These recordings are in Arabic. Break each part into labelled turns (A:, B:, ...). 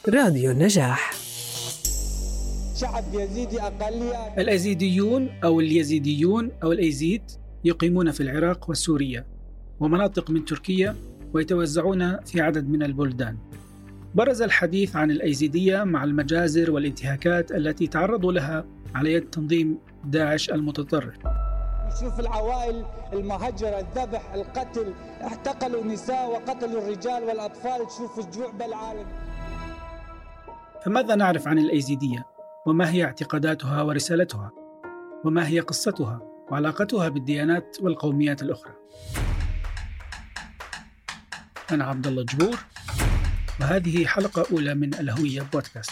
A: راديو النجاح.
B: شعب يزيدي أقلية.
C: الأيزيديون أو اليزيديون أو الأيزيد يقيمون في العراق وسوريا ومناطق من تركيا، ويتوزعون في عدد من البلدان. برز الحديث عن الأيزيدية مع المجازر والانتهاكات التي تعرضوا لها على يد تنظيم داعش المتطرف.
B: نشوف العوائل المهجرة، الذبح، القتل، احتقلوا النساء وقتلوا الرجال والأطفال، تشوف الجوع بالعالم.
C: فماذا نعرف عن الأيزيدية؟ وما هي اعتقاداتها ورسالتها؟ وما هي قصتها وعلاقتها بالديانات والقوميات الأخرى؟ أنا عبد الله جبور، وهذه حلقة أولى من الهوية بودكاست.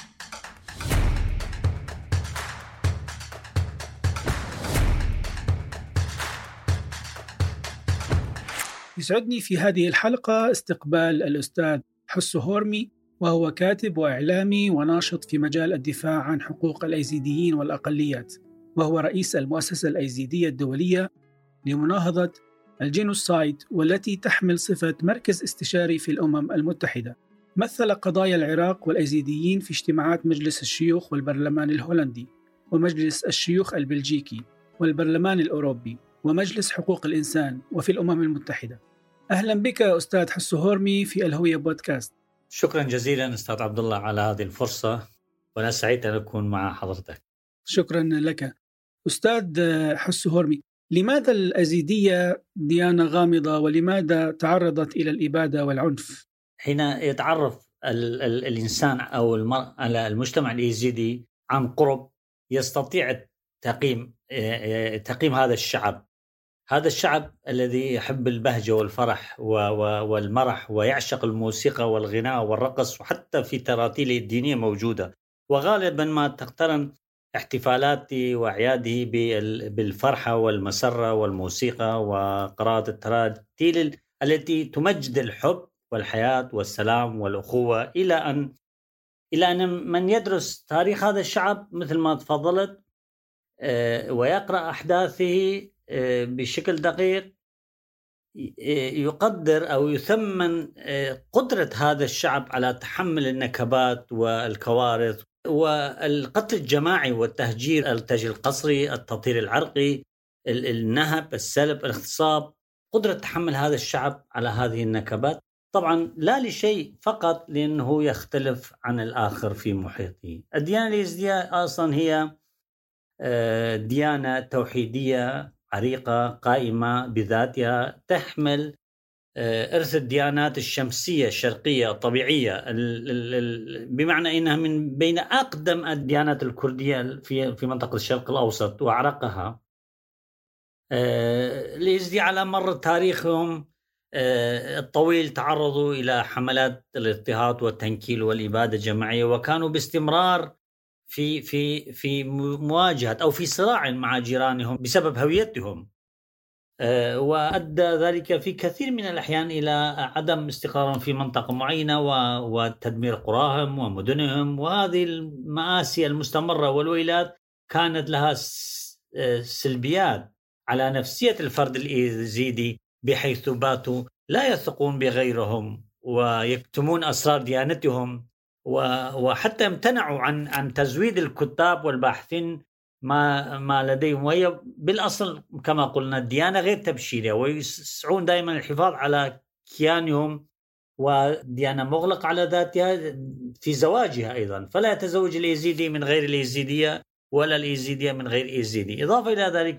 C: يسعدني في هذه الحلقة استقبال الأستاذ حسو هورمي، وهو كاتب وإعلامي وناشط في مجال الدفاع عن حقوق الأيزيديين والأقليات، وهو رئيس المؤسسة الأيزيدية الدولية لمناهضة الجينوسايد، والتي تحمل صفة مركز استشاري في الأمم المتحدة. مثل قضايا العراق والأيزيديين في اجتماعات مجلس الشيوخ والبرلمان الهولندي ومجلس الشيوخ البلجيكي والبرلمان الأوروبي ومجلس حقوق الإنسان وفي الأمم المتحدة. أهلا بك أستاذ حسو هورمي في الهوية بودكاست.
D: شكرا جزيلا أستاذ عبد الله على هذه الفرصة، وأنا سعيد أن أكون مع حضرتك.
C: شكرا لك أستاذ حسو هورمي. لماذا الأيزيدية ديانة غامضة، ولماذا تعرضت إلى الإبادة والعنف؟
D: حين يتعرف الإنسان أو المرء على المجتمع الأيزيدي عن قرب، يستطيع تقييم هذا الشعب الذي يحب البهجة والفرح والمرح، ويعشق الموسيقى والغناء والرقص، وحتى في تراتيله الدينية موجودة. وغالبا ما تقترن احتفالاته وأعياده بالفرحة والمسرة والموسيقى وقراءة التراتيل التي تمجد الحب والحياة والسلام والأخوة، إلى أن من يدرس تاريخ هذا الشعب مثل ما تفضلت ويقرأ أحداثه بشكل دقيق، يقدر أو يثمن قدرة هذا الشعب على تحمل النكبات والكوارث والقتل الجماعي والتهجير، التهجير القسري، التطهير العرقي، النهب، السلب، الاغتصاب. قدرة تحمل هذا الشعب على هذه النكبات، طبعا لا لشيء، فقط لأنه يختلف عن الآخر في محيطه. الديانة اليزيدية أصلا هي ديانة توحيدية عريقة قائمة بذاتها، تحمل إرث الديانات الشمسية الشرقية الطبيعية، بمعنى إنها من بين أقدم الديانات الكردية في منطقة الشرق الأوسط وأعرقها. اليزيدي على مر تاريخهم الطويل تعرضوا إلى حملات الاضطهاد والتنكيل والإبادة الجماعية، وكانوا باستمرار في مواجهة أو في صراع مع جيرانهم بسبب هويتهم، وأدى ذلك في كثير من الأحيان إلى عدم استقرار في منطقة معينة وتدمير قراهم ومدنهم. وهذه المآسي المستمرة والويلات كانت لها سلبيات على نفسية الفرد الأيزيدي، بحيث باتوا لا يثقون بغيرهم ويكتمون أسرار ديانتهم، وحتى امتنعوا عن تزويد الكتاب والباحثين ما لديهم، وهي بالأصل كما قلنا الديانة غير تبشيرية، ويسعون دائما الحفاظ على كيانهم، وديانة مغلق على ذاتها في زواجها أيضا، فلا يتزوج الأيزيدي من غير الأيزيدية ولا الأيزيدية من غير أيزيدي. إضافة إلى ذلك،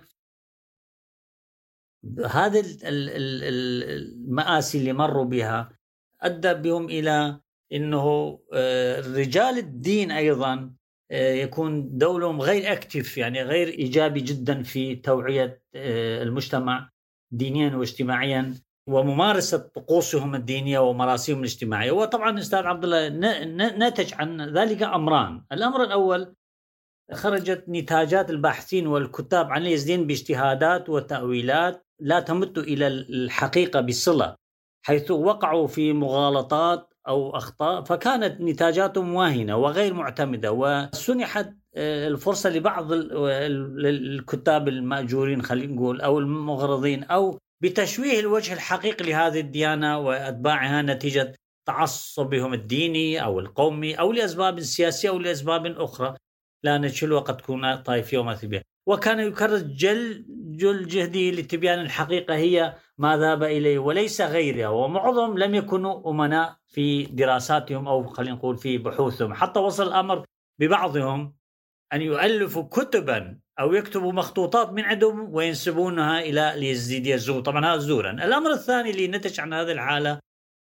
D: هذه المآسي اللي مروا بها أدى بهم إلى أنه رجال الدين أيضا يكون دورهم غير أكتف، يعني غير إيجابي جدا في توعية المجتمع دينيا واجتماعيا وممارسة طقوسهم الدينية ومراسمهم الاجتماعية. وطبعا أستاذ عبد الله نتج عن ذلك أمران. الأمر الأول، خرجت نتاجات الباحثين والكتاب عن اليزيديين باجتهادات وتأويلات لا تمت إلى الحقيقة بصلة، حيث وقعوا في مغالطات أو أخطاء، فكانت نتاجاتهم واهنة وغير معتمدة، وسنحت الفرصة لبعض الكتاب المأجورين خلينا نقول أو المغرضين أو بتشويه الوجه الحقيقي لهذه الديانة وأتباعها نتيجة تعصبهم الديني أو القومي أو لأسباب سياسية أو لأسباب أخرى، لأن شلو قد تكون طائفية ومذهبية. وكان يكرر جل جهده لتبيان الحقيقة هي ما ذهب إليه وليس غيرها، ومعظم لم يكونوا أمناء في دراساتهم أو خلينا نقول في بحوثهم، حتى وصل الأمر ببعضهم أن يؤلفوا كتبا أو يكتبوا مخطوطات من عندهم وينسبونها إلى اليزيدية الزور. طبعا هذا زورا. الأمر الثاني اللي نتج عن هذه الحالة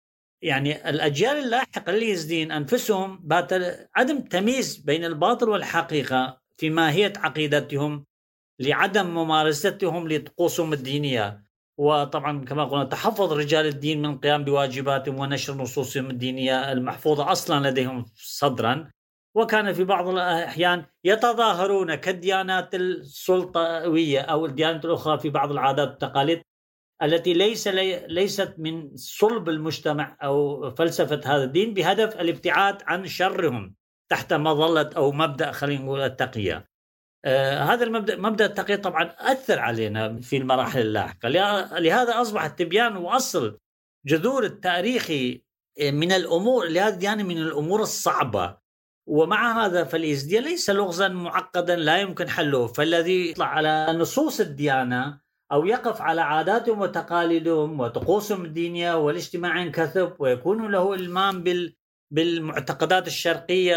D: يعني الأجيال اللاحقة لليزيديين أنفسهم بات عدم تمييز بين الباطل والحقيقة في ماهية عقيدتهم لعدم ممارستهم لطقوسهم الدينية. وطبعا كما قلنا تحفظ رجال الدين من القيام بواجباتهم ونشر نصوصهم الدينية المحفوظة أصلا لديهم صدرا، وكان في بعض الأحيان يتظاهرون كالديانات السلطوية أو الديانات الأخرى في بعض العادات والتقاليد التي ليست من صلب المجتمع أو فلسفة هذا الدين، بهدف الابتعاد عن شرهم تحت مظلة أو مبدأ خلينا نقول التقية. هذا مبدأ التقية طبعا أثر علينا في المراحل اللاحقة، لهذا أصبح التبيان وأصل جذور التاريخي من الأمور لهذه الديانة من الأمور الصعبة. ومع هذا فاليزيدية ليس لغزا معقدا لا يمكن حله، فالذي يطلع على نصوص الديانة أو يقف على عاداتهم وتقاليدهم وطقوسهم الدينية والاجتماع ينكثب ويكون له إلمام بالمعتقدات الشرقية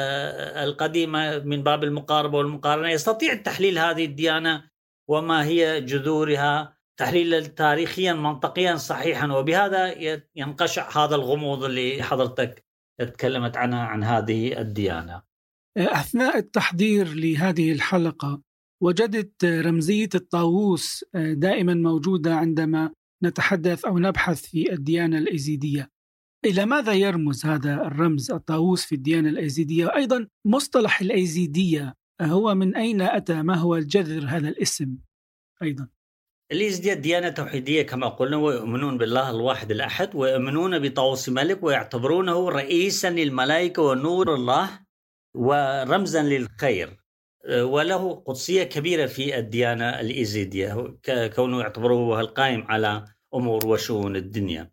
D: القديمة من باب المقاربة والمقارنة، يستطيع تحليل هذه الديانة وما هي جذورها تحليلا تاريخيا منطقيا صحيحا، وبهذا ينقشع هذا الغموض اللي حضرتك تكلمت عنها عن هذه الديانة.
C: أثناء التحضير لهذه الحلقة وجدت رمزية الطاووس دائما موجودة عندما نتحدث أو نبحث في الديانة الأيزيدية. إلى ماذا يرمز هذا الرمز الطاووس في الديانة الأيزيدية؟ أيضا مصطلح الأيزيدية هو من أين أتى؟ ما هو الجذر هذا الاسم؟ أيضا
D: الأيزيدية ديانة توحيدية كما قلنا، ويؤمنون بالله الواحد الأحد، ويؤمنون بطاووس ملك ويعتبرونه رئيسا للملائكة ونور الله ورمزا للخير، وله قدسية كبيرة في الديانة الأيزيدية كونه يعتبره القائم على أمور وشؤون الدنيا.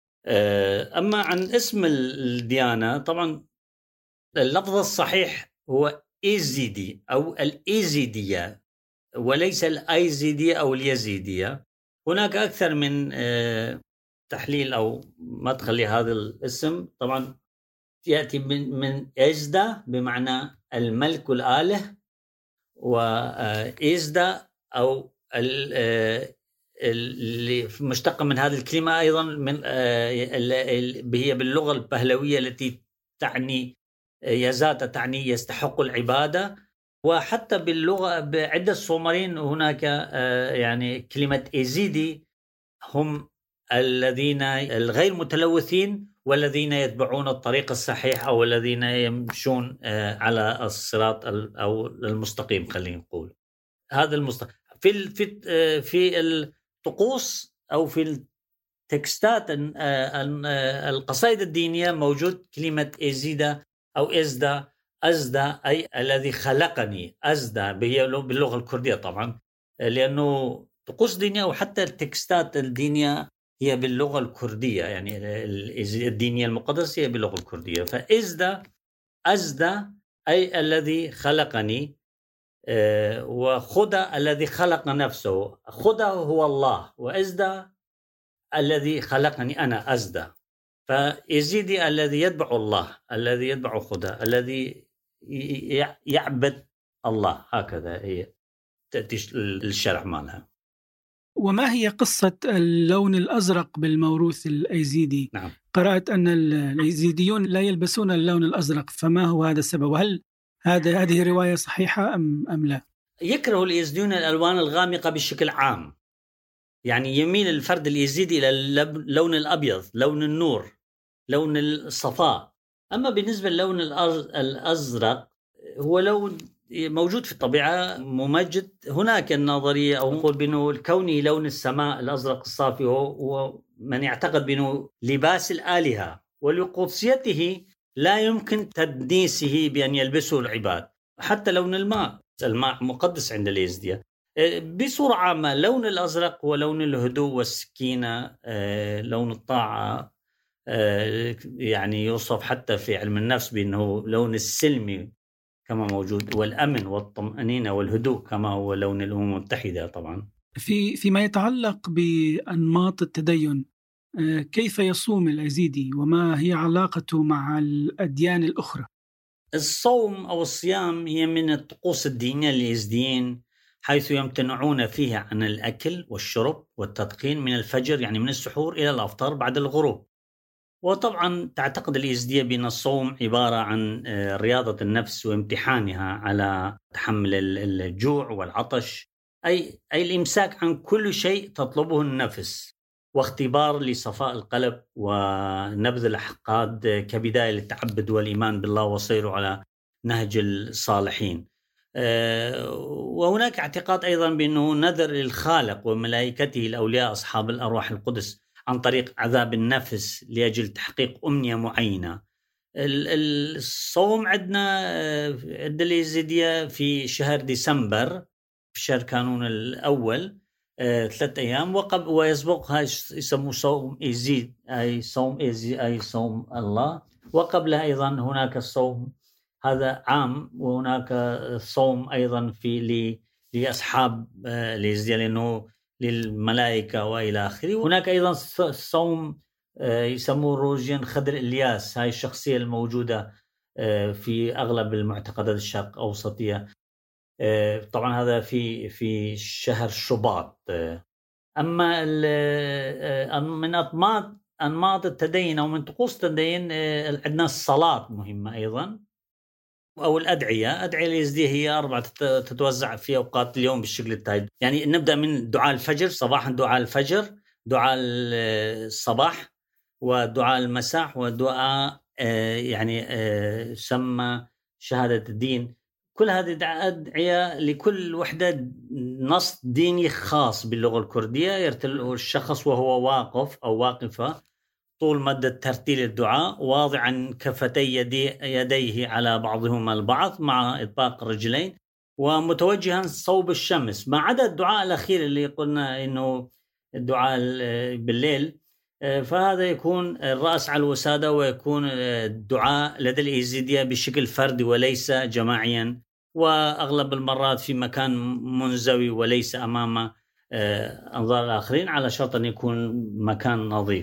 D: أما عن اسم الديانة طبعا اللفظ الصحيح هو إيزيدي أو الإيزيدية وليس الأيزيدية أو اليزيدية. هناك أكثر من تحليل أو مدخل لهذا الاسم. طبعا يأتي من إزدا بمعنى الملك الآله، وإزدا أو اللي مشتق من هذه الكلمة أيضا من هي باللغة البهلوية التي تعني يزات تعني يستحق العبادة، وحتى باللغة بعدة الصوماليين هناك يعني كلمة إيزيدي هم الذين الغير متلوثين والذين يتبعون الطريق الصحيح أو الذين يمشون على الصراط أو المستقيم خلينا نقول. هذا المستقيم في الطقوس أو في التكستات القصائد الدينية موجود كلمة إزيدا أو أزدا أي الذي خلقني. أزدا باللغة الكردية طبعا، لأنه طقوس دينية وحتى التكستات الدينية هي باللغة الكردية، يعني الدينية المقدسة هي باللغة الكردية. أزدا أي الذي خلقني، وخدا الذي خلق نفسه. خدا هو الله، وأزدا الذي خلقني أنا أزدا. فإزيدي الذي يتبع الله، الذي يتبع خدا، الذي يعبد الله. هكذا هي تأتي الشرح مالها.
C: وما هي قصة اللون الأزرق بالموروث الأيزيدي؟
D: نعم.
C: قرأت أن الأيزيديون لا يلبسون اللون الأزرق، فما هو هذا السبب؟ وهل هذه رواية صحيحة أم لا؟
D: يكره الأيزيديون الألوان الغامقة بشكل عام، يعني يميل الفرد اليزيدي إلى اللون الأبيض، لون النور، لون الصفاء. أما بالنسبة للون الأزرق هو لون موجود في الطبيعة ممجد. هناك النظرية أو نقول بأنه كونه لون السماء الأزرق الصافي هو من يعتقد بأنه لباس الآلهة، ولقدسيته لا يمكن تدنيسه بأن يلبسه العباد. حتى لون الماء مقدس عند اليزيدية. بصورة عامة لون الأزرق هو لون الهدوء والسكينة، لون الطاعة، يعني يوصف حتى في علم النفس بأنه لون السلمي كما موجود، والأمن والطمأنينة والهدوء كما هو لون الأمم المتحدة. طبعا
C: فيما يتعلق بأنماط التدين، كيف يصوم اليزيدي وما هي علاقته مع الأديان الأخرى؟
D: الصوم أو الصيام هي من الطقوس الدينية لليزيديين، حيث يمتنعون فيها عن الأكل والشرب والتدخين من الفجر، يعني من السحور إلى الأفطار بعد الغروب. وطبعا تعتقد اليزيدية بأن الصوم عبارة عن رياضة النفس وامتحانها على تحمل الجوع والعطش، أي الإمساك عن كل شيء تطلبه النفس، واختبار لصفاء القلب ونبذ الأحقاد كبداية للتعبد والإيمان بالله وصيره على نهج الصالحين. وهناك اعتقاد أيضا بأنه نذر للخالق وملائكته الأولياء أصحاب الأرواح القدس عن طريق عذاب النفس لأجل تحقيق أمنية معينة. الصوم عندنا اليزيدية في شهر ديسمبر، في شهر كانون الأول 3 أيام، ويسبقها يسموه صوم إيزيد، أي صوم إيزي أي صوم الله. وقبلها أيضا هناك الصوم هذا عام، وهناك صوم أيضا في لأصحاب اليزيدية لأنه للملائكة وإلى آخره. هناك أيضا صوم يسموه روجين خضر إلياس، هاي الشخصية الموجودة في أغلب المعتقدات الشرق أوسطية. طبعا هذا في شهر شباط. أما من أنماط التدين أو من طقوس التدين عندنا الصلاة مهمة أيضا، أو الأدعية اليزيدية هي 4 تتوزع في أوقات اليوم بالشكل التالي. يعني نبدأ من دعاء الفجر صباحا، دعاء الفجر، دعاء الصباح، ودعاء المساء، ودعاء يعني سمى شهادة الدين. كل هذه أدعية لكل وحدة نص ديني خاص باللغة الكردية يرتله الشخص وهو واقف أو واقفة طول مدة ترتيل الدعاء، واضعا كفتي يديه على بعضهما البعض مع إطباق الرجلين، ومتوجها صوب الشمس، ما عدا الدعاء الأخير اللي قلنا إنه الدعاء بالليل، فهذا يكون الرأس على الوسادة، ويكون الدعاء لدى اليزيدية بشكل فردي وليس جماعيا، وأغلب المرات في مكان منزوي وليس أمام أنظار الآخرين، على شرط أن يكون مكان نظيف.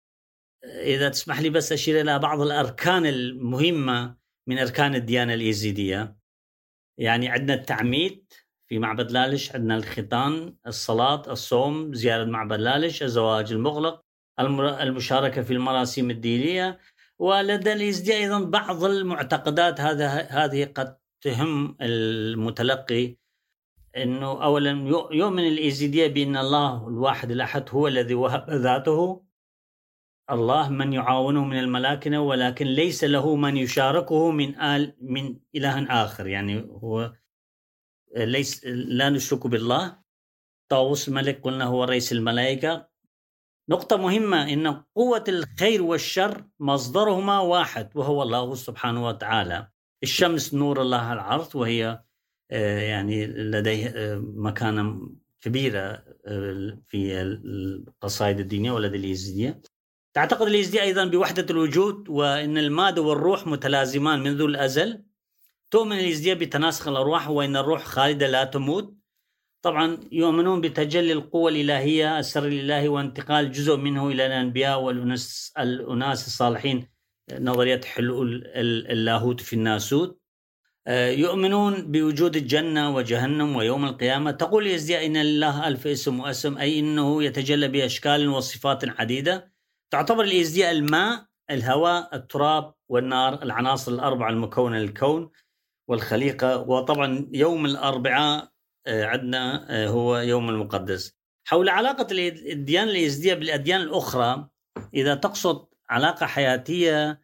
D: إذا تسمح لي بس أشير إلى بعض الأركان المهمة من أركان الديانة اليزيدية. يعني عندنا التعميد في معبد لالش، عندنا الختان، الصلاة، الصوم، زيارة معبد لالش، الزواج المغلق، المشاركة في المراسم الدينية. ولدى اليزيدية أيضا بعض المعتقدات هذه قد تهم المتلقي، إنه أولا يؤمن اليزيدية بأن الله الواحد الأحد هو الذي وهب ذاته، الله من يعاونه من الملائكة، ولكن ليس له من يشاركه من إله آخر، يعني هو ليس لا نشرك بالله. طاووس الملك قلنا هو رئيس الملائكة. نقطة مهمة إن قوة الخير والشر مصدرهما واحد وهو الله سبحانه وتعالى. الشمس نور الله على الأرض، وهي يعني لديه مكانة كبيرة في القصائد الدينية ولدى اليزيدية. تعتقد اليزيدية أيضا بوحدة الوجود، وإن المادة والروح متلازمان منذ الأزل. تؤمن اليزيدية بتناسخ الأرواح، وإن الروح خالدة لا تموت. طبعا يؤمنون بتجلي القوة الإلهية، السر الإلهي، وانتقال جزء منه إلى الأنبياء والأناس الصالحين، نظرية حلول اللاهوت في الناسوت. يؤمنون بوجود الجنة وجهنم ويوم القيامة. تقول اليزيدية إن لله 1000 اسم واسم، أي إنه يتجلى بأشكال وصفات عديدة. تعتبر اليزيدية الماء، الهواء، التراب والنار العناصر الأربعة المكونة للكون والخليقة. وطبعا يوم الأربعاء عندنا هو يوم المقدس. حول علاقة الديانة اليزيدية بالأديان الأخرى، إذا تقصد علاقة حياتية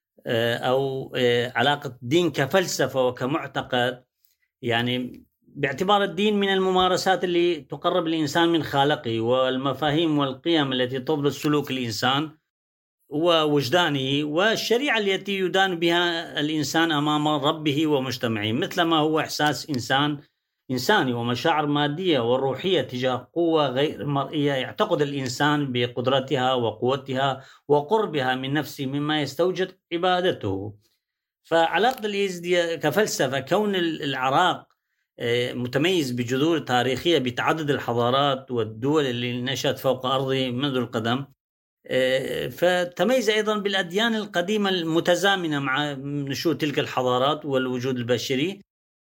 D: أو علاقة دين كفلسفة وكمعتقد، يعني باعتبار الدين من الممارسات اللي تقرب الإنسان من خالقه، والمفاهيم والقيم التي تضبط سلوك الإنسان ووجدانه، والشريعة التي يدان بها الإنسان أمام ربه ومجتمعه، مثل ما هو إحساس إنسان إنساني ومشاعر مادية وروحية تجاه قوة غير مرئية يعتقد الإنسان بقدرتها وقوتها وقربها من نفسه مما يستوجب عبادته. فعلاقة اليزيدية كفلسفة، كون العراق متميز بجذور تاريخية بتعدد الحضارات والدول اللي نشأت فوق أرضه منذ القدم، فتميز أيضا بالأديان القديمة المتزامنة مع نشوء تلك الحضارات والوجود البشري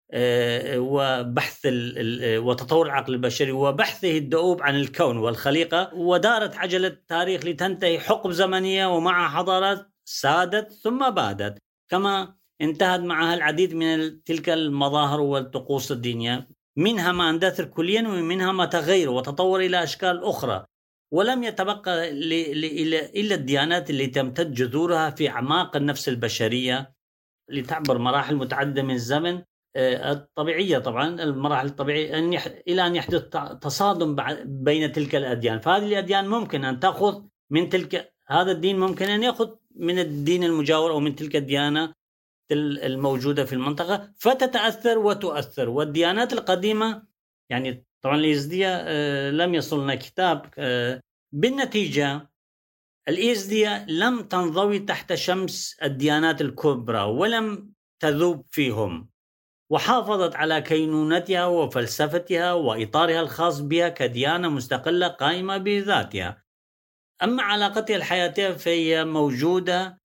D: وبحث وتطور العقل البشري وبحثه الدؤوب عن الكون والخليقة. ودارت عجلة التاريخ لتنتهي حقب زمنية ومع حضارات سادت ثم بادت، كما انتهت معها العديد من تلك المظاهر والطقوس الدينية، منها ما اندثر كليا ومنها ما تغير وتطور إلى أشكال أخرى، ولم يتبقى إلا الديانات اللي تمتد جذورها في أعماق النفس البشرية لتعبر مراحل متعددة من الزمن الطبيعية. طبعا المراحل الطبيعية إلى أن يحدث تصادم بين تلك الأديان. فهذه الأديان ممكن أن تأخذ من تلك، هذا الدين ممكن أن يأخذ من الدين المجاور أو من تلك الديانة الموجودة في المنطقة فتتأثر وتؤثر. والديانات القديمة يعني طبعا اليزيدية لم يصلنا كتاب، بالنتيجة اليزيدية لم تنضوي تحت شمس الديانات الكبرى ولم تذوب فيهم، وحافظت على كينونتها وفلسفتها وإطارها الخاص بها كديانة مستقلة قائمة بذاتها. أما علاقتها الحياتية فهي موجودة،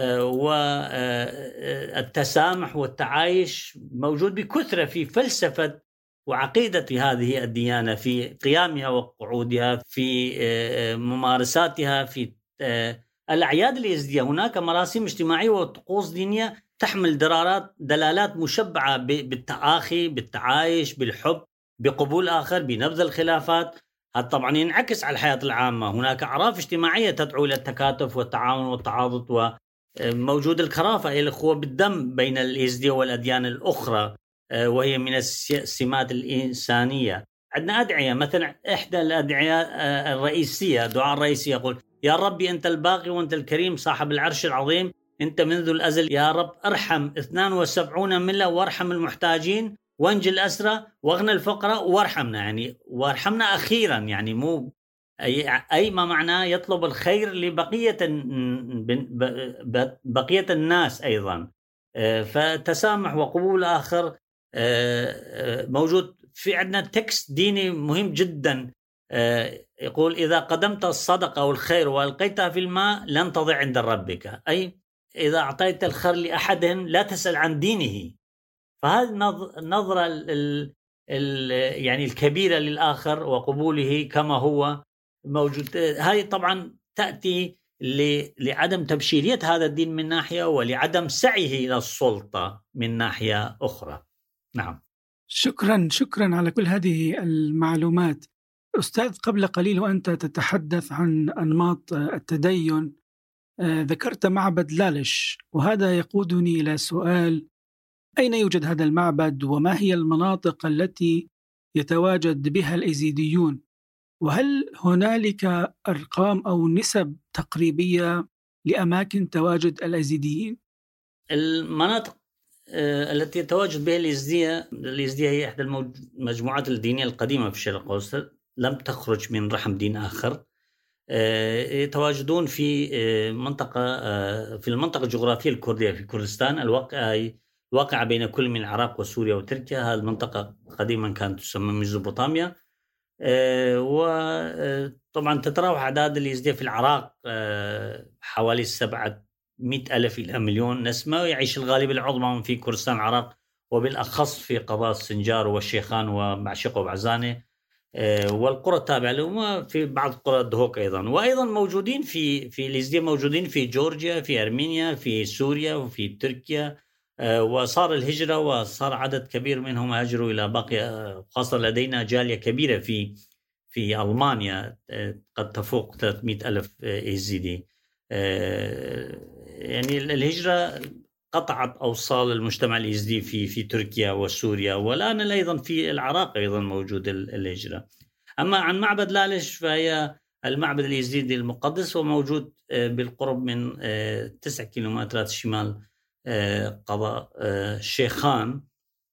D: والتسامح والتعايش موجود بكثرة في فلسفة وعقيدة هذه الديانة، في قيامها وقعودها، في ممارساتها، في الأعياد اليزيدية. هناك مراسم اجتماعية وطقوس دينية تحمل دلالات مشبعة بالتآخي، بالتعايش، بالحب، بقبول آخر، بنبذ الخلافات. هذا طبعا ينعكس على الحياة العامة. هناك أعراف اجتماعية تدعو إلى التكاتف والتعاون والتعاضد، وموجود الكرافة إلى الأخوة بالدم بين اليزيدية والأديان الأخرى، وهي من السمات الإنسانية. عندنا أدعية، مثلا إحدى الأدعية الرئيسية، دعاء الرئيسي يقول: يا ربي أنت الباقي وأنت الكريم صاحب العرش العظيم، أنت منذ الأزل يا رب ارحم 72 ملة وارحم المحتاجين وانجل الأسرى واغنى الفقراء وارحمنا، يعني وارحمنا أخيرا، يعني مو أي ما معناه يطلب الخير لبقية الناس أيضا. فتسامح وقبول آخر موجود. في عندنا تكست ديني مهم جدا يقول: إذا قدمت الصدقة والخير وألقيتها في الماء لن تضيع عند ربك، أي إذا أعطيت الخير لأحد لا تسأل عن دينه. فهذه النظرة يعني الكبيرة للآخر وقبوله كما هو موجود، هذه طبعا تأتي لعدم تبشيرية هذا الدين من ناحية، ولعدم سعيه إلى السلطة من ناحية أخرى. نعم.
C: شكرا على كل هذه المعلومات. أستاذ، قبل قليل وأنت تتحدث عن أنماط التدين ذكرت معبد لالش، وهذا يقودني إلى سؤال: أين يوجد هذا المعبد؟ وما هي المناطق التي يتواجد بها الأيزيديون؟ وهل هنالك أرقام أو نسب تقريبية لأماكن تواجد الأيزيديين؟
D: المناطق التي يتواجد بها اليزيدية هي إحدى المجموعات الدينية القديمة في الشرق الأوسط، لم تخرج من رحم دين آخر. يتواجدون في المنطقة الجغرافية الكردية في كردستان، الواقعة بين كل من العراق وسوريا وتركيا. هذه المنطقة قديما كانت تسمى ميزوبوطاميا. وطبعا تتراوح أعداد اليزيدية في العراق حوالي 700,000 إلى 1,000,000 نسمة، ويعيش الغالب العظمى في كردستان العراق، وبالأخص في قضاء السنجار والشيخان ومعشق وبعزانة والقرى التابعة لهم، وفي بعض قرى الدهوك أيضا. وأيضا موجودين في اليزيدية، موجودين في جورجيا، في أرمينيا، في سوريا، وفي تركيا. وصار الهجرة وصار عدد كبير منهم هاجروا إلى باقي، خاصة لدينا جالية كبيرة في ألمانيا قد تفوق 300,000 يزيدي. يعني الهجرة قطعت أوصال المجتمع اليزيدي في تركيا وسوريا، والآن أيضا في العراق أيضا موجود الهجرة. أما عن معبد لالش فهي المعبد اليزيدي المقدس، وموجود بالقرب من 9 كيلومترات شمال قضاء شيخان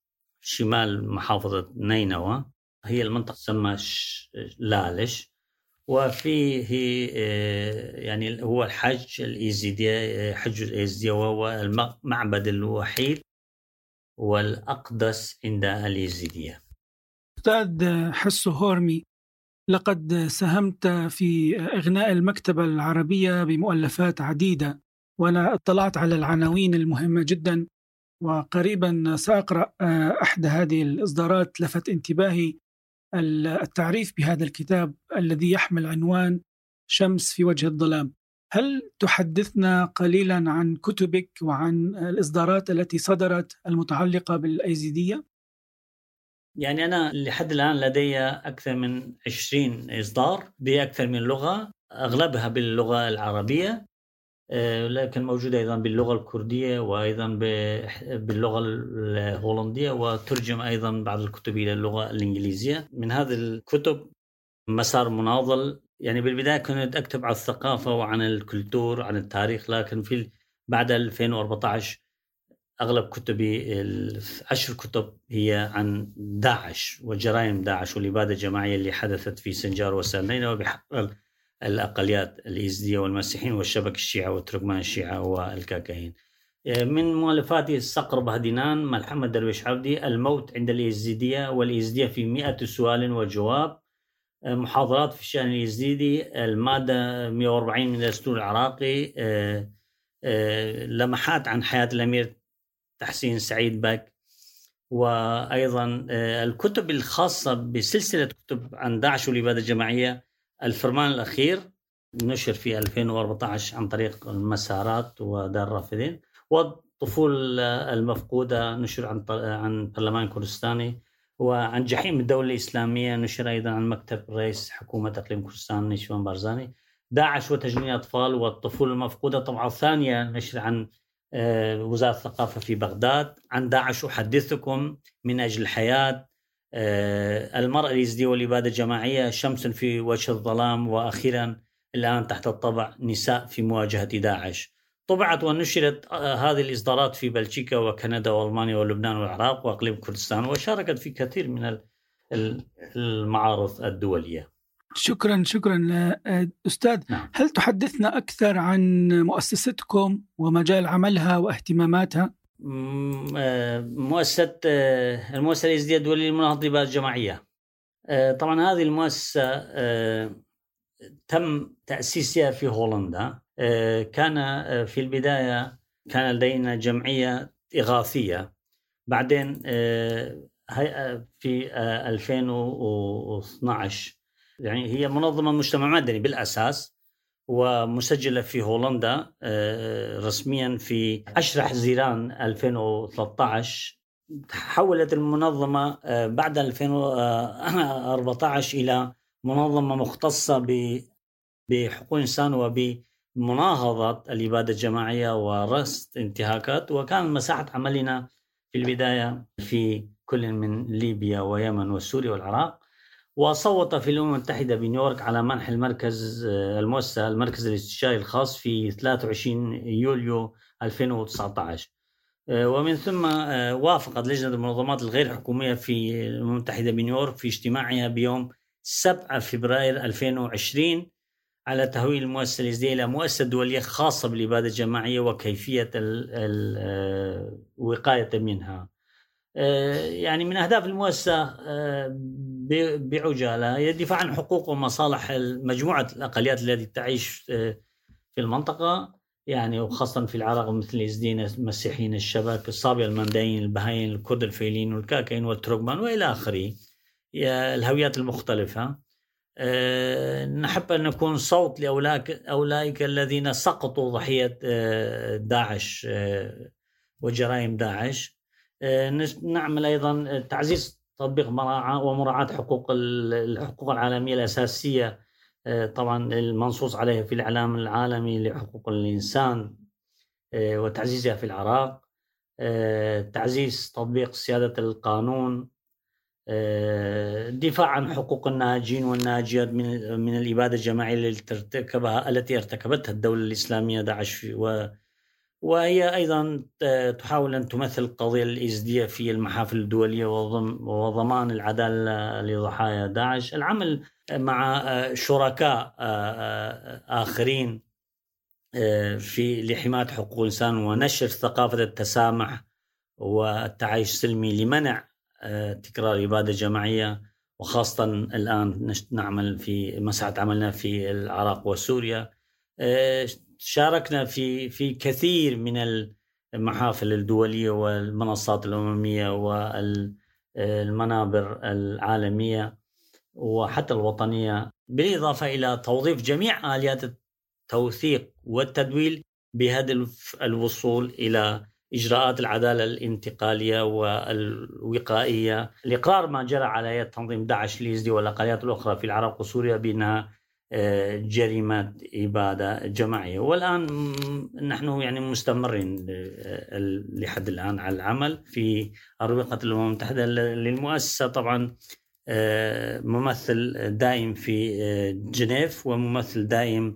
D: شمال محافظة نينوى، هي المنطقة تسمى لالش، وفيه يعني هو الحج الإيزيدية، حج الإيزيدية، وهو المعبد الوحيد والأقدس عند الإيزيدية.
C: أستاذ حسو هورمي، لقد ساهمت في إغناء المكتبة العربية بمؤلفات عديدة، وأنا اطلعت على العناوين المهمة جدا، وقريبا سأقرأ أحد هذه الإصدارات. لفت انتباهي التعريف بهذا الكتاب الذي يحمل عنوان شمس في وجه الظلام. هل تحدثنا قليلا عن كتبك وعن الإصدارات التي صدرت المتعلقة بالأيزيدية؟
D: يعني أنا لحد الآن لدي أكثر من 20 إصدار بأكثر من لغة، أغلبها باللغة العربية، لكن موجودة أيضا باللغة الكردية وأيضا باللغة الهولندية، وترجم أيضا بعض الكتب إلى اللغة الإنجليزية. من هذه الكتب مسار مناضل، يعني بالبداية كنت أكتب عن الثقافة وعن الكلتور عن التاريخ، لكن بعد 2014 أغلب كتبي 10 كتب هي عن داعش وجرائم داعش والإبادة الجماعية اللي حدثت في سنجار وسرنينة وبحق الأقليات الإيزيدية والمسيحيين والشبك الشيعة والتركمان الشيعة والكاكايين. من مؤلفاتي الصقر بهدينان، محمد درويش عبدي، الموت عند الإيزيدية والإيزيدية في 100 سؤال وجواب، محاضرات في الشأن الإيزيدي، المادة 140 من الدستور العراقي، لمحات عن حياة الأمير تحسين سعيد بك، وأيضا الكتب الخاصة بسلسلة كتب عن داعش والإبادة الجماعية. الفرمان الأخير نشر في 2014 عن طريق المسارات ودار الرافدين، والطفول المفقودة نشر عن برلمان كردستاني، وعن جحيم الدولة الإسلامية نشر أيضا عن مكتب رئيس حكومة إقليم كردستان نيشان بارزاني. داعش وتجنين الأطفال والطفول المفقودة طبعة ثانية نشر عن وزارة الثقافة في بغداد. عن داعش أحدثكم، من أجل الحياة، المرأة الإيزيدية والإبادة الجماعية، شمس في وجه الظلام، وأخيرا الآن تحت الطبع نساء في مواجهة داعش. طبعت ونشرت هذه الإصدارات في بلجيكا وكندا وألمانيا ولبنان والعراق وأقليم كردستان، وشاركت في كثير من المعارض الدولية.
C: شكرا أستاذ.
D: نعم.
C: هل تحدثنا أكثر عن مؤسستكم ومجال عملها واهتماماتها؟
D: المؤسسة الإيزيدية الدولية لمناهضة الإبادة الجماعية، طبعا هذه المؤسسة تم تأسيسها في هولندا. كان في البداية كان لدينا جمعية إغاثية، بعدين في 2012 يعني هي منظمة مجتمع مدني بالأساس، ومسجلة في هولندا رسميا في 10 حزيران 2013. تحولت المنظمة بعد 2014 إلى منظمة مختصة بحقوق الإنسان وبمناهضة الإبادة الجماعية ورصد انتهاكات. وكان مساحة عملنا في البداية في كل من ليبيا ويمن وسوريا والعراق، وصوت في الأمم المتحدة بنيويورك على منح المركز الاستشاري الخاص في 23 يوليو 2019. ومن ثم وافقت لجنة المنظمات الغير حكومية في الأمم المتحدة بنيويورك في اجتماعها بيوم 7 فبراير 2020 على تحويل المؤسسة الإيزيدية إلى مؤسسة دولية خاصة بالإبادة الجماعية وكيفية الوقاية منها. يعني من أهداف المؤسسة بعجالة هي الدفاع عن حقوق ومصالح مجموعة الأقليات التي تعيش في المنطقة، يعني وخاصة في العراق، مثل الإيزيديين، المسيحيين، الشبك، الصابئة، المنديين، البهائيين، الكرد، الفيلين والكاكايين والتركمان وإلى آخره، الهويات المختلفة. نحب أن نكون صوت لأولئك الذين سقطوا ضحية داعش وجرائم داعش. نعمل أيضا تعزيز تطبيق ومراعاة الحقوق العالمية الأساسية، طبعا المنصوص عليها في الإعلام العالمي لحقوق الإنسان، وتعزيزها في العراق. تعزيز تطبيق سيادة القانون، دفاع عن حقوق الناجين والناجيات من الإبادة الجماعية التي ارتكبتها الدولة الإسلامية داعش وهي أيضا تحاول أن تمثل القضية الإيزيدية في المحافل الدولية وضمان العدالة لضحايا داعش. العمل مع شركاء آخرين في لحماية حقوق الإنسان ونشر ثقافة التسامح والتعايش السلمي لمنع تكرار إبادة جماعية، وخاصة الآن نعمل في مساحة عملنا في العراق وسوريا. شاركنا في كثير من المحافل الدولية والمنصات الأممية والمنابر العالمية وحتى الوطنية، بالإضافة إلى توظيف جميع آليات التوثيق والتدويل بهدف الوصول إلى إجراءات العدالة الانتقالية والوقائية لإقرار ما جرى على يد تنظيم داعش الإيزيدي والأقليات الأخرى في العراق وسوريا بأنها جريمة إبادة جماعية. والآن نحن مستمرين لحد الآن على العمل في أروقة الأمم المتحدة. للمؤسسة طبعا ممثل دائم في جنيف، وممثل دائم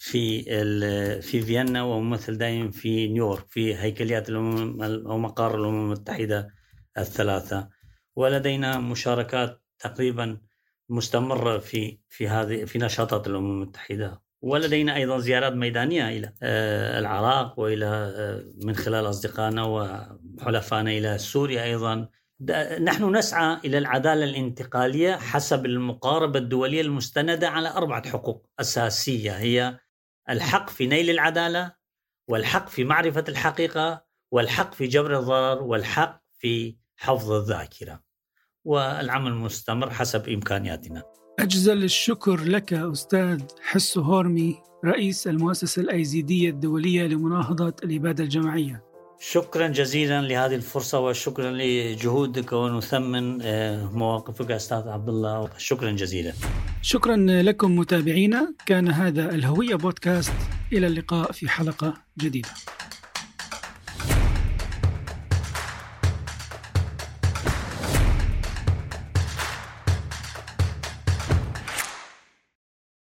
D: في فيينا، وممثل دائم في نيويورك في هيكليات الأمم أو مقار الأمم المتحدة الثلاثة. ولدينا مشاركات تقريبا مستمرة في نشاطات الأمم المتحدة، ولدينا أيضا زيارات ميدانية إلى العراق وإلى من خلال أصدقائنا وحلفائنا إلى سوريا أيضا. نحن نسعى إلى العدالة الانتقالية حسب المقاربة الدولية المستندة على 4 حقوق أساسية، هي الحق في نيل العدالة، والحق في معرفة الحقيقة، والحق في جبر الضرر، والحق في حفظ الذاكرة. والعمل مستمر حسب إمكانياتنا.
C: أجزل الشكر لك أستاذ حسو هورمي، رئيس المؤسسة الأيزيدية الدولية لمناهضة الإبادة الجماعية.
D: شكرا جزيلا لهذه الفرصة، وشكرا لجهودك ونثمن مواقفك أستاذ عبد الله. شكرا جزيلا.
C: شكرا لكم متابعينا، كان هذا الهوية بودكاست، إلى اللقاء في حلقة جديدة.